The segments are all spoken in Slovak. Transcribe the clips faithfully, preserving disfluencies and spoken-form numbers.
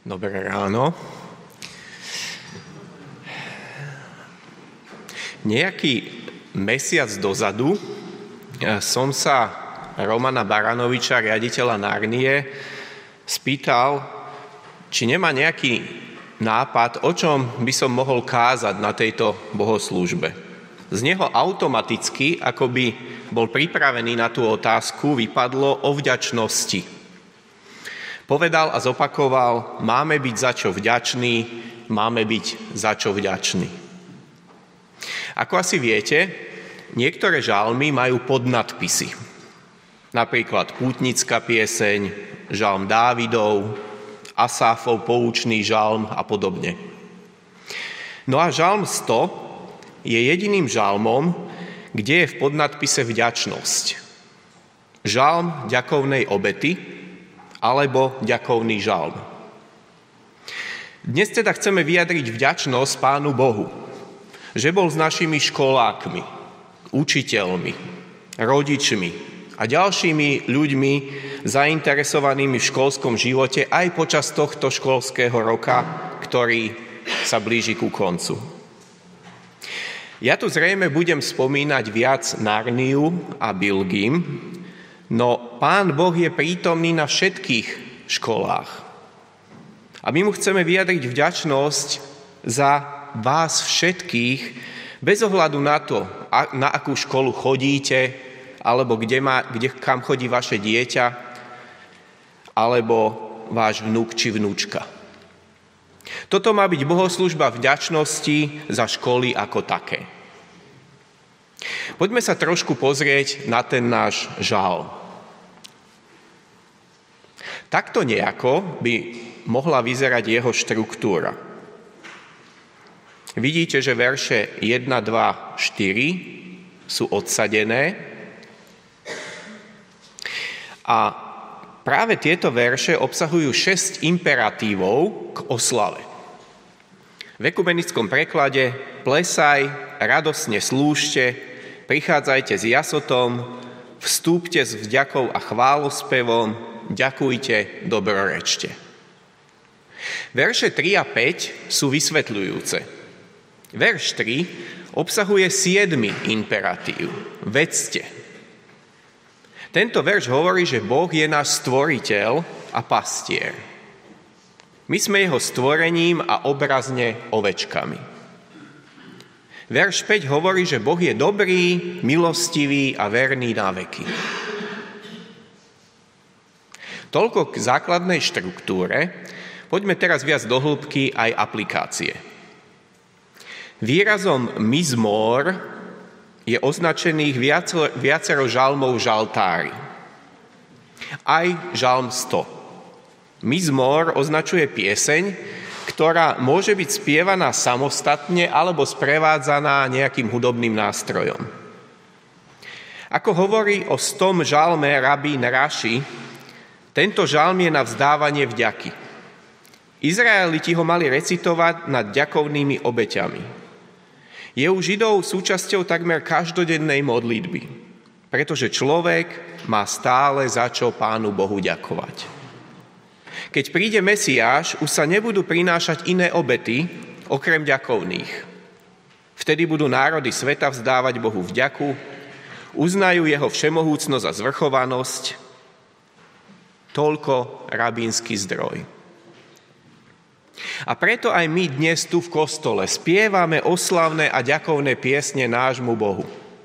Dobré ráno. Nejaký mesiac dozadu som sa Romana Baranoviča, riaditeľa Narnie, spýtal, či nemá nejaký nápad, o čom by som mohol kázať na tejto bohoslúžbe. Z neho automaticky, ako by bol pripravený na tú otázku, vypadlo o vďačnosti. Povedal a zopakoval, máme byť za čo vďační, máme byť za čo vďační. Ako asi viete, niektoré žalmy majú podnadpisy. Napríklad Pútnická pieseň, žalm Dávidov, Asáfov poučný žalm a podobne. No a žalm sto je jediným žalmom, kde je v podnadpise vďačnosť. Žalm ďakovnej obety alebo ďakovný žalm. Dnes teda chceme vyjadriť vďačnosť Pánu Bohu, že bol s našimi školákmi, učiteľmi, rodičmi a ďalšími ľuďmi zainteresovanými v školskom živote aj počas tohto školského roka, ktorý sa blíži ku koncu. Ja tu zrejme budem spomínať viac Narniu a Bilgim, no Pán Boh je prítomný na všetkých školách. A my mu chceme vyjadriť vďačnosť za vás všetkých, bez ohľadu na to, na akú školu chodíte, alebo kde má, kde, kam chodí vaše dieťa, alebo váš vnuk či vnúčka. Toto má byť bohoslúžba vďačnosti za školy ako také. Poďme sa trošku pozrieť na ten náš žalm. Takto nejako by mohla vyzerať jeho štruktúra. Vidíte, že verše jeden, dva, štyri sú odsadené a práve tieto verše obsahujú šesť imperatívov k oslave. V ekumenickom preklade plesaj, radosne slúžte, prichádzajte s jasotom, vstúpte s vďakou a chválospevom, ďakujte, dobrorečte. Verše tri a päť sú vysvetľujúce. Verš tri obsahuje siedmy imperatív. Vedzte. Tento verš hovorí, že Boh je náš stvoriteľ a pastier. My sme jeho stvorením a obrazne ovečkami. Verš päť hovorí, že Boh je dobrý, milostivý a verný na veky. Toľko k základnej štruktúre. Poďme teraz viac do hĺbky aj aplikácie. Výrazom mizmor je označených viacero, viacero žalmov v žaltári. Aj žalm sto. Mizmor označuje pieseň, ktorá môže byť spievaná samostatne alebo sprevádzaná nejakým hudobným nástrojom. Ako hovorí o stom žalme rabín Raši, tento žalm je na vzdávanie vďaky. Izraeliti ho mali recitovať nad ďakovnými obeťami. Je u Židov súčasťou takmer každodennej modlitby, pretože človek má stále za čo Pánu Bohu ďakovať. Keď príde Mesiáš, už sa nebudú prinášať iné obety, okrem ďakovných. Vtedy budú národy sveta vzdávať Bohu vďaku, uznajú jeho všemohúcnosť a zvrchovanosť. Toľko rabínsky zdroj. A preto aj my dnes tu v kostole spievame oslavné a ďakovné piesne nášmu Bohu.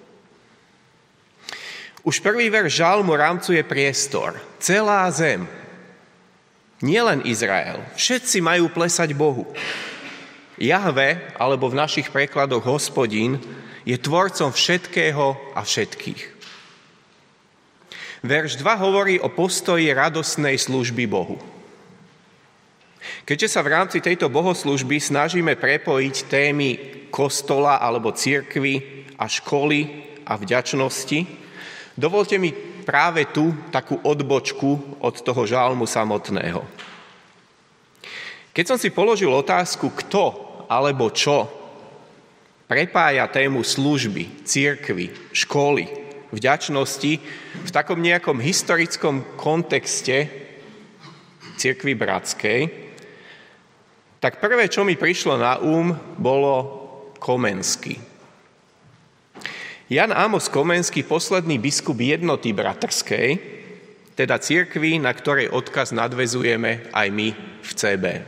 Už prvý verš žalmu rámcuje priestor. Celá zem. Nielen Izrael. Všetci majú plesať Bohu. Jahve, alebo v našich prekladoch Hospodin, je tvorcom všetkého a všetkých. Verš dva hovorí o postoji radosnej služby Bohu. Keďže sa v rámci tejto bohoslúžby snažíme prepojiť témy kostola alebo cirkvi a školy a vďačnosti, dovolte mi práve tu takú odbočku od toho žalmu samotného. Keď som si položil otázku, kto alebo čo prepája tému služby, cirkvi, školy, vďačnosti v takom nejakom historickom kontexte cirkvi bratskej, tak prvé, čo mi prišlo na um, bolo Komenský. Jan Amos Komenský, posledný biskup Jednoty bratrskej, teda cirkvi, na ktorej odkaz nadväzujeme aj my v cé bé.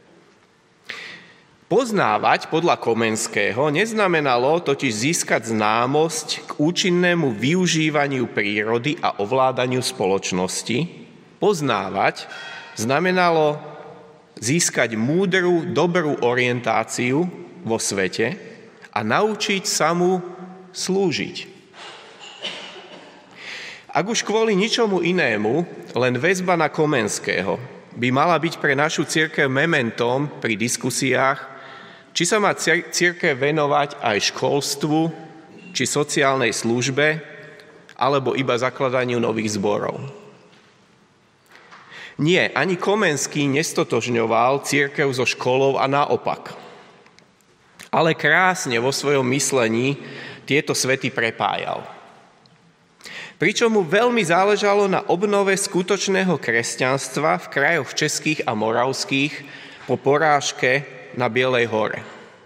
Poznávať podľa Komenského neznamenalo totiž získať známosť k účinnému využívaniu prírody a ovládaniu spoločnosti. Poznávať znamenalo získať múdru, dobrú orientáciu vo svete a naučiť sa mu slúžiť. Ak už kvôli ničomu inému, len väzba na Komenského by mala byť pre našu cirkev mementom pri diskusiách, či sa má cirkev venovať aj školstvu, či sociálnej službe, alebo iba zakladaniu nových zborov. Nie, ani Komenský nestotožňoval cirkev so školou a naopak. Ale krásne vo svojom myslení tieto svety prepájal. Pričom mu veľmi záležalo na obnove skutočného kresťanstva v krajoch českých a moravských po porážke na Bielej hore.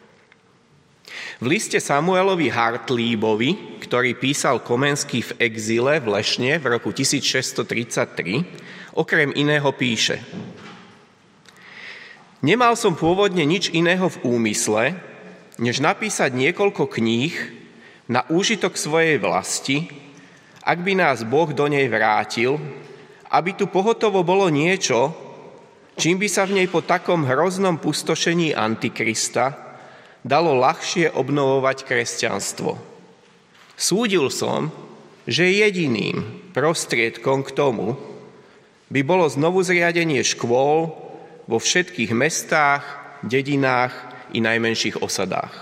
V liste Samuelovi Hartlíbovi, ktorý písal Komenský v exíle v Lešne v roku tisícšesťstotridsaťtri, okrem iného píše: Nemal som pôvodne nič iného v úmysle, než napísať niekoľko kníh na úžitok svojej vlasti, ak by nás Boh do nej vrátil, aby tu pohotovo bolo niečo, čím by sa v nej po takom hroznom pustošení Antikrista dalo ľahšie obnovovať kresťanstvo. Súdil som, že jediným prostriedkom k tomu by bolo znovu zriadenie škôl vo všetkých mestách, dedinách i najmenších osadách.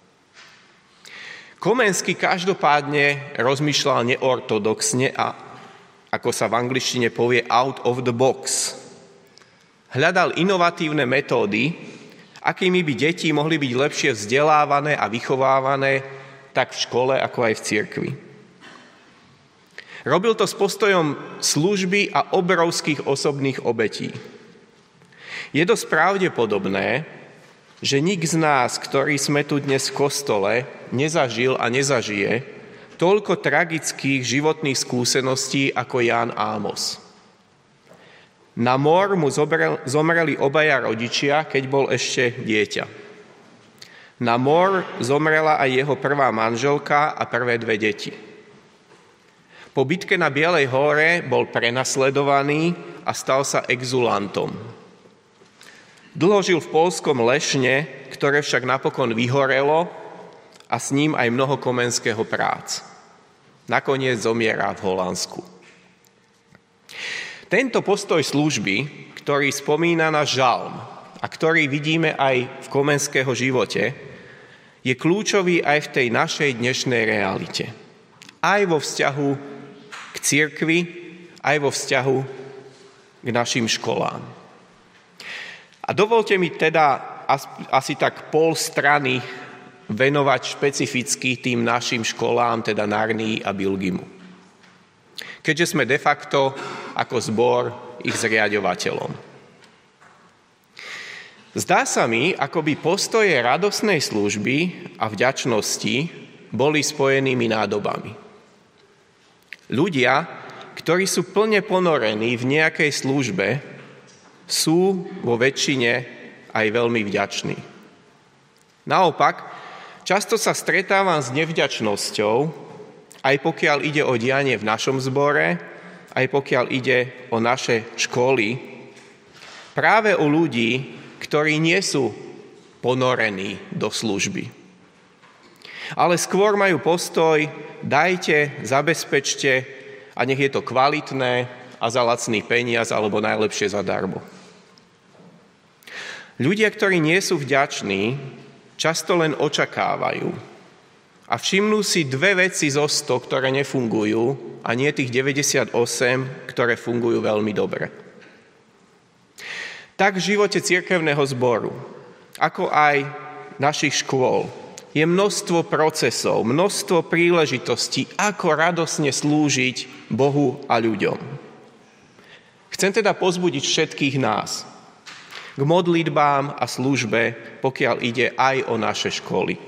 Komenský každopádne rozmýšľal neortodoxne a, ako sa v angličtine povie, out of the box. Hľadal inovatívne metódy, akými by deti mohli byť lepšie vzdelávané a vychovávané tak v škole, ako aj v cirkvi. Robil to s postojom služby a obrovských osobných obetí. Je dosť pravdepodobné, že nik z nás, ktorí sme tu dnes v kostole, nezažil a nezažije toľko tragických životných skúseností ako Jan Amos. Na mor mu zomreli obaja rodičia, keď bol ešte dieťa. Na mor zomrela aj jeho prvá manželka a prvé dve deti. Po bitke na Bielej hore bol prenasledovaný a stal sa exulantom. Dlho žil v poľskom Lešne, ktoré však napokon vyhorelo a s ním aj mnoho Komenského prác. Nakoniec zomiera v Holandsku. Tento postoj služby, ktorý spomína na žalm a ktorý vidíme aj v Komenského živote, je kľúčový aj v tej našej dnešnej realite. Aj vo vzťahu k cirkvi, aj vo vzťahu k našim školám. A dovolte mi teda asi tak pol strany venovať špecificky tým našim školám, teda Narnii a Bilgimu. Keďže sme de facto ako zbor ich zriaďovateľom. Zdá sa mi, ako by postoje radosnej služby a vďačnosti boli spojenými nádobami. Ľudia, ktorí sú plne ponorení v nejakej službe, sú vo väčšine aj veľmi vďační. Naopak, často sa stretávam s nevďačnosťou, aj pokiaľ ide o dianie v našom zbore, aj pokiaľ ide o naše školy, práve u ľudí, ktorí nie sú ponorení do služby. Ale skôr majú postoj, dajte, zabezpečte a nech je to kvalitné a za lacný peniaz alebo najlepšie zadarmo. Ľudia, ktorí nie sú vďační, často len očakávajú a všimnú si dve veci zo sto, ktoré nefungujú a nie tých deväťdesiatosem, ktoré fungujú veľmi dobre. Tak v živote cirkevného zboru, ako aj našich škôl, je množstvo procesov, množstvo príležitostí, ako radosne slúžiť Bohu a ľuďom. Chcem teda pozbudiť všetkých nás. k modlitbám a službe, pokiaľ ide aj o naše školy.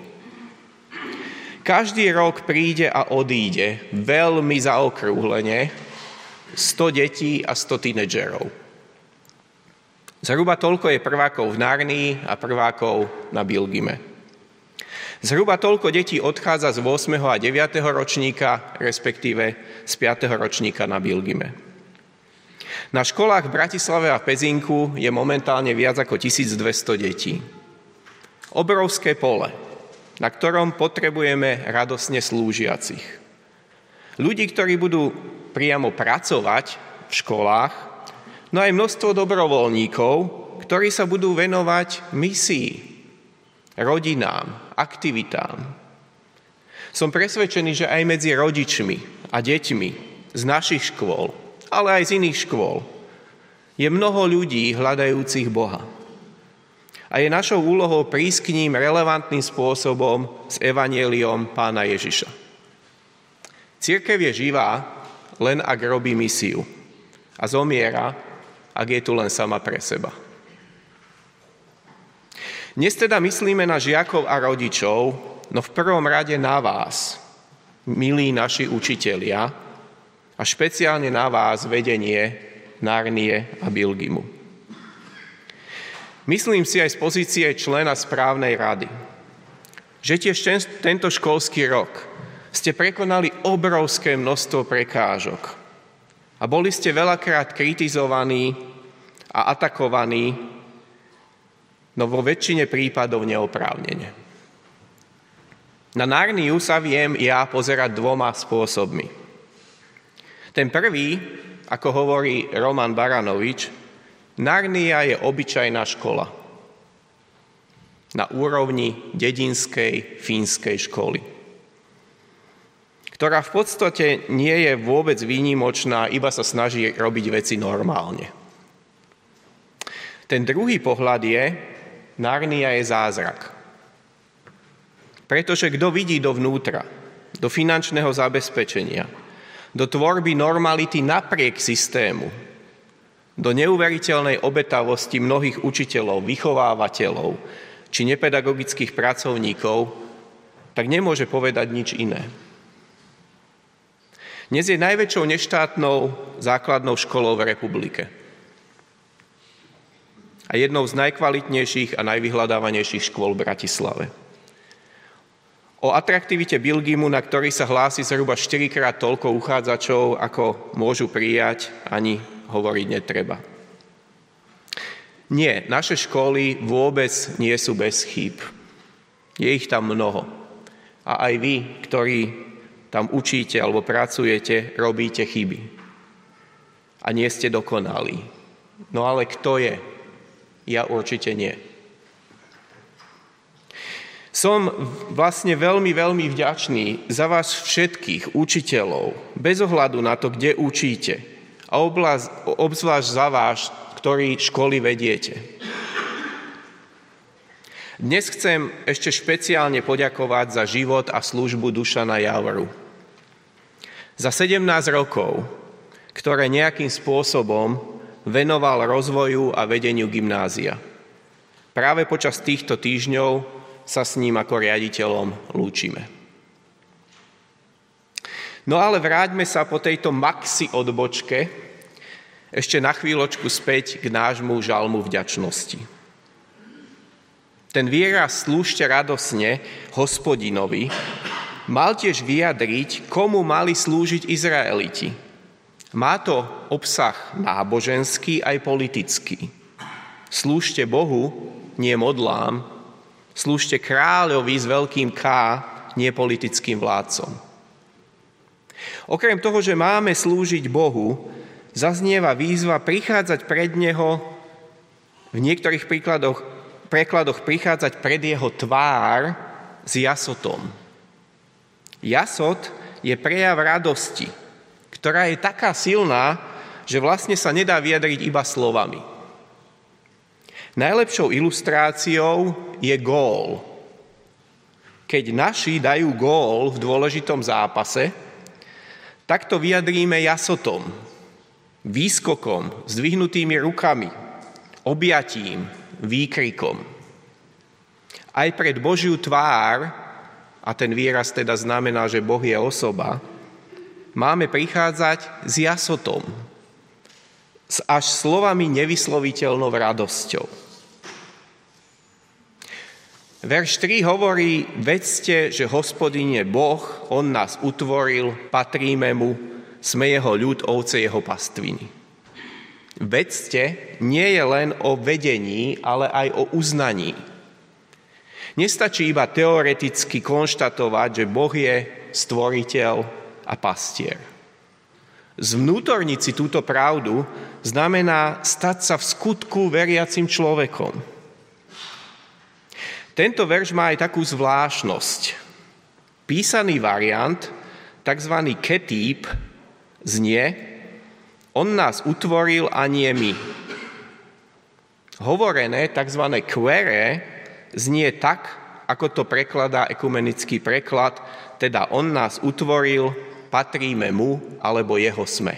Každý rok príde a odíde veľmi zaokrúhlene sto detí a sto tínedžerov. Zhruba toľko je prvákov v Narnii a prvákov na Bilgime. Zhruba toľko detí odchádza z ôsmeho a deviateho ročníka, respektíve z piateho ročníka na Bilgime. Na školách v Bratislave a Pezinku je momentálne viac ako tisícdvesto detí. Obrovské pole, na ktorom potrebujeme radosne slúžiacich. Ľudí, ktorí budú priamo pracovať v školách, no aj množstvo dobrovoľníkov, ktorí sa budú venovať misii, rodinám, aktivitám. Som presvedčený, že aj medzi rodičmi a deťmi z našich škôl, ale aj z iných škôl, je mnoho ľudí hľadajúcich Boha. A je našou úlohou prísť k ním relevantným spôsobom s evanjeliom Pána Ježiša. Cirkev je živá, len ak robí misiu. A zomiera, ak je tu len sama pre seba. Dnes teda myslíme na žiakov a rodičov, no v prvom rade na vás, milí naši učitelia, a špeciálne na vás vedenie Narnie a Bilgimu. Myslím si aj z pozície člena správnej rady, že tiež tento školský rok ste prekonali obrovské množstvo prekážok a boli ste veľakrát kritizovaní a atakovaní, no vo väčšine prípadov neoprávnene. Na Narniu sa viem ja pozerať dvoma spôsobmi. Ten prvý, ako hovorí Roman Baranovič, Narnia je obyčajná škola na úrovni dedinskej fínskej školy, ktorá v podstate nie je vôbec výnimočná, iba sa snaží robiť veci normálne. Ten druhý pohľad je, Narnia je zázrak. Pretože kto vidí dovnútra, do finančného zabezpečenia, do tvorby normality napriek systému, do neuveriteľnej obetavosti mnohých učiteľov, vychovávateľov či nepedagogických pracovníkov, tak nemôže povedať nič iné. Dnes je najväčšou neštátnou základnou školou v republike a jednou z najkvalitnejších a najvyhľadávanejších škôl v Bratislave. O atraktivite Bilgimu, na ktorý sa hlási zhruba štyrikrát toľko uchádzačov, ako môžu prijať, ani hovoriť netreba. Nie, naše školy vôbec nie sú bez chýb. Je ich tam mnoho. A aj vy, ktorí tam učíte alebo pracujete, robíte chyby. A nie ste dokonalí. No ale kto je? Ja určite nie. Som vlastne veľmi, veľmi vďačný za vás všetkých učiteľov, bez ohľadu na to, kde učíte, a obzvlášť za vás, ktorí školy vediete. Dnes chcem ešte špeciálne poďakovať za život a službu Dušana Javru. Za sedemnásť rokov, ktoré nejakým spôsobom venoval rozvoju a vedeniu gymnázia. Práve počas týchto týždňov sa s ním ako riaditeľom lúčime. No ale vráťme sa po tejto maxi odbočke ešte na chvíľočku späť k nášmu žalmu vďačnosti. Ten výraz slúžte radosne Hospodinovi mal tiež vyjadriť, komu mali slúžiť Izraeliti. Má to obsah náboženský aj politický. Slúžte Bohu, nie modlám, slúžte kráľovi s veľkým K, nie politickým vládcom. Okrem toho, že máme slúžiť Bohu, zaznieva výzva prichádzať pred Neho, v niektorých príkladoch, prekladoch prichádzať pred Jeho tvár s jasotom. Jasot je prejav radosti, ktorá je taká silná, že vlastne sa nedá vyjadriť iba slovami. Najlepšou ilustráciou je gól. Keď naši dajú gól v dôležitom zápase, tak to vyjadríme jasotom, výskokom, zdvihnutými rukami, objatím, výkrikom. Aj pred Božiu tvár, a ten výraz teda znamená, že Boh je osoba, máme prichádzať s jasotom, s až slovami nevysloviteľnou radosťou. Verš tri hovorí, vedzte, že Hospodin je Boh, on nás utvoril, patríme mu, sme jeho ľud, ovce jeho pastviny. Vedzte nie je len o vedení, ale aj o uznaní. Nestačí iba teoreticky konštatovať, že Boh je stvoriteľ a pastier. Zvnútorniť si túto pravdu znamená stať sa v skutku veriacim človekom. Tento verš má aj takú zvláštnosť. Písaný variant, tzv. Ketýb, znie: on nás utvoril a nie my. Hovorené, tzv. Quere, znie tak, ako to prekladá ekumenický preklad, teda on nás utvoril, patríme mu, alebo jeho sme.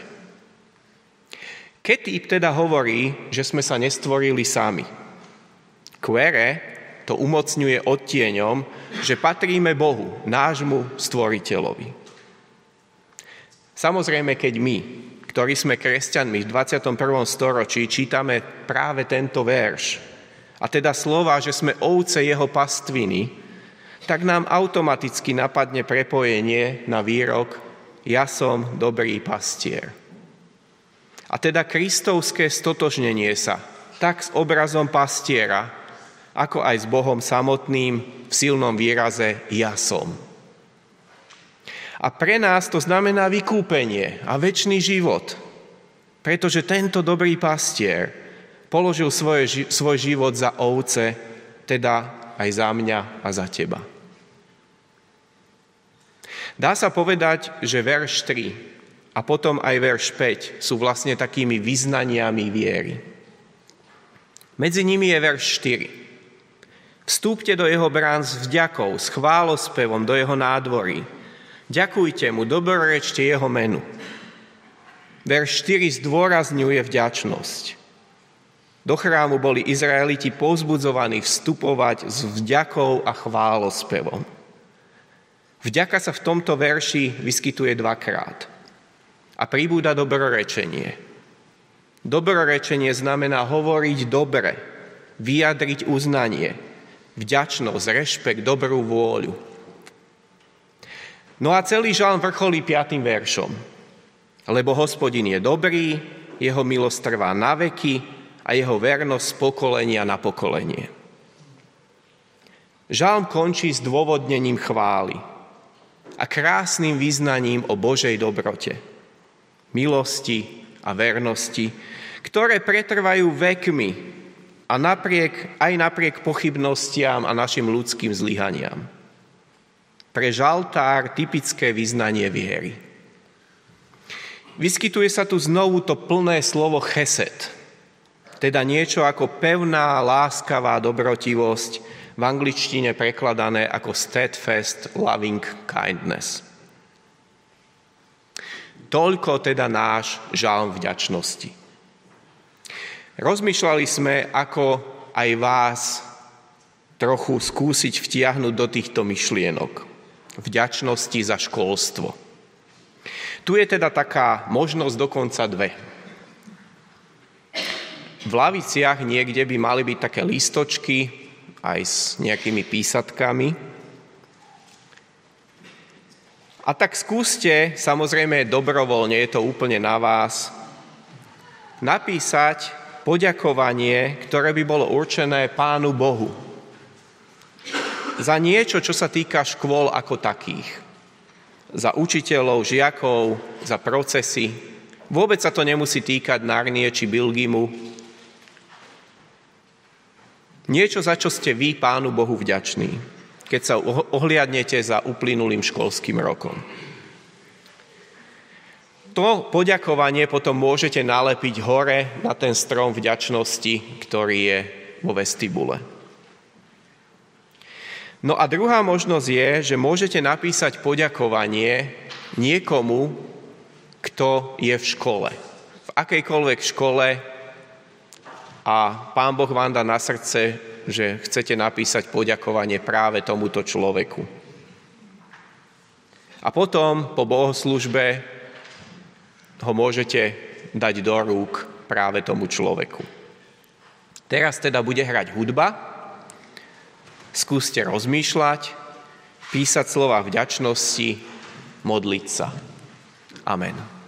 Ketýb teda hovorí, že sme sa nestvorili sami. Quere to umocňuje odtieňom, že patríme Bohu, nášmu stvoriteľovi. Samozrejme, keď my, ktorí sme kresťanmi v dvadsiatom prvom storočí, čítame práve tento verš, a teda slova, že sme ovce jeho pastviny, tak nám automaticky napadne prepojenie na výrok ja som dobrý pastier. A teda kristovské stotožnenie sa tak s obrazom pastiera, ako aj s Bohom samotným v silnom výraze ja som. A pre nás to znamená vykúpenie a večný život, pretože tento dobrý pastier položil svoje, svoj život za ovce, teda aj za mňa a za teba. Dá sa povedať, že verš tri a potom aj verš päť sú vlastne takými vyznaniami viery. Medzi nimi je verš štyri. Vstúpte do jeho brán s vďakou, s chválospevom do jeho nádvorí. Ďakujte mu, dobrorečte jeho menu. Verš štyri zdôrazňuje vďačnosť. Do chrámu boli Izraeliti povzbudzovaní vstupovať s vďakou a chválospevom. Vďaka sa v tomto verši vyskytuje dvakrát a pribúda dobrorečenie. Dobrorečenie znamená hovoriť dobre, vyjadriť uznanie, vďačnosť, rešpekt, dobrú vôľu. No a celý žalm vrcholí piatym veršom. Lebo Hospodin je dobrý, jeho milosť trvá na veky, a jeho vernosť z pokolenia na pokolenie. Žalm končí s dôvodnením chvály a krásnym vyznaním o Božej dobrote, milosti a vernosti, ktoré pretrvajú vekmi a napriek, aj napriek pochybnostiam a našim ľudským zlyhaniam. Pre žaltár typické vyznanie viery. Vyskytuje sa tu znovu to plné slovo chesed, teda niečo ako pevná, láskavá dobrotivosť, v angličtine prekladané ako steadfast loving kindness. Toľko teda náš žalm vďačnosti. Rozmýšľali sme, ako aj vás trochu skúsiť vtiahnuť do týchto myšlienok. Vďačnosti za školstvo. Tu je teda taká možnosť dokonca dve. V laviciach niekde by mali byť také lístočky aj s nejakými písatkami. A tak skúste, samozrejme dobrovoľne, je to úplne na vás, napísať poďakovanie, ktoré by bolo určené Pánu Bohu. Za niečo, čo sa týka škôl ako takých. Za učiteľov, žiakov, za procesy. Vôbec sa to nemusí týkať Narnie či Bilgimu. Niečo, za čo ste vy Pánu Bohu vďační, keď sa ohliadnete za uplynulým školským rokom. To poďakovanie potom môžete nalepiť hore na ten strom vďačnosti, ktorý je vo vestibule. No a druhá možnosť je, že môžete napísať poďakovanie niekomu, kto je v škole. V akejkoľvek škole a Pán Boh vám dá na srdce, že chcete napísať poďakovanie práve tomuto človeku. A potom po bohoslúžbe ho môžete dať do rúk práve tomu človeku. Teraz teda bude hrať hudba, skúste rozmýšľať, písať slova vďačnosti, modliť sa. Amen.